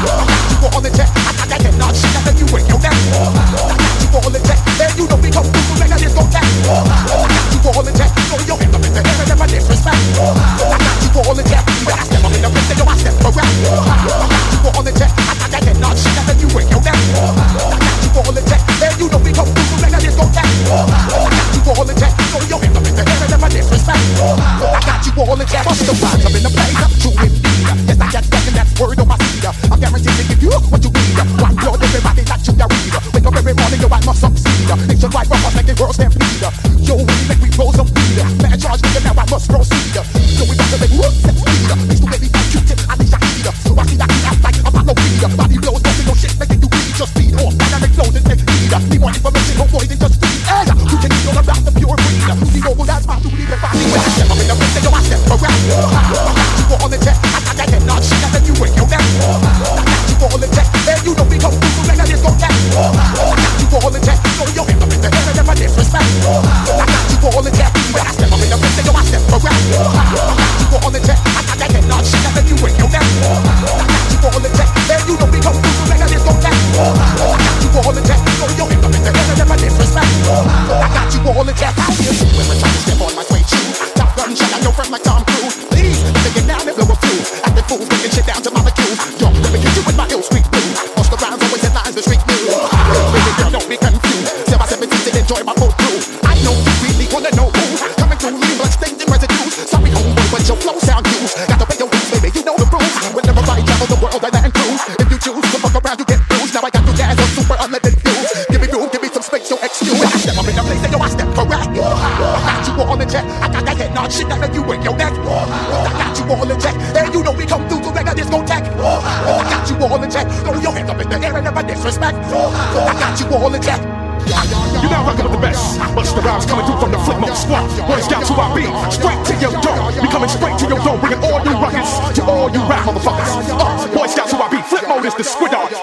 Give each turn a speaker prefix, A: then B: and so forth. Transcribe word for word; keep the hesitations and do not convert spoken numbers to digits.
A: you all in check. I got that not shit that you ain't your neck. I got you all in check. Then you know we come through, make a disco tech. I got you all in check. Throw your hands up in the air and never disrespect. I got you all in check. When I step up in the place, then yo, I step around. I got you all in check. I got that not shit that you ain't your neck. I got you all in check. Then you know we come through, make a disco tech. I got you all in check. Throw your hands up in the air and never disrespect. I got you all in check. Bust the rhymes up in the place, I'm true indeed. Yes, I got second, that's word on my seed. I'm guaranteed to give you what you need. One blood, everybody that you can read. Wake up every morning, yo, I must succeed. Nationwide rock, like the world stampede. Yo, we make we roll some weed. Man, charge me, now I must proceed. So we got to make whoops and speed. These two baby back Q-tip, I need Shahida. So I see that he act like Apollo Creed. Body blows, don't no shit, making you bleed. Just speed off, dynamic flows and take heed. Need more information, no more than just speed. And you can eat all about the pure breed. You know that's my duty, if I need when I step up in the place, yo, I step around. I got you all in check. I got that head nod shit that you ain't your neck. I got you all in check. Then you know we come through, so make a disco tech. I got you all in check. Throw your hands up in the air and never disrespect. I got you all in check. When I step up in the place, yo, I step around. I got you all in check. I got that head nod shit that you ain't your neck. I got you all in check. Then you know we come through, so make a disco tech. I got you all in check. Throw your hands up in the air and never disrespect. I got you all in check. How you do when we're trying to step on my suede shoes? Top gun shot at your friend like Tom Cruise. Please, take it down and blow a fuse. Acting fools, breaking shit down to molecules. Young, never get you with my ill street blues. Bust the rhymes, always headlines, the street news. Baby girl, don't be confused. Say my seventeen to enjoy my whole crew. I know you really wanna know who's coming through, leaving bloodstains and residues. Sorry, homeboy, but your flow sound used. Got to pay your dues, baby, you know the rules. Whenever I travel the world, I land cruise. If you choose to fuck around, you get bruised. Now I got you jazz on super unlimited views. Give me room, give me some space, yo, excuse. When I step up in the place, yo, I step correct. I got you all in check. I got that head nod shit that make you wake your neck. I got you all in check. And you know we come through to make a disco tech. I got you all in check. Throw your hands up in the air and never disrespect. I got you all in check.
B: You're now rocking with the best. Bunch of rhymes coming through from the flip mode squad. Boy Scouts who I be, straight to your door. We coming straight to your door, bringing all new rockets to all you rap motherfuckers. Uh, Boy Scouts who I be, flip mode is the squid dog.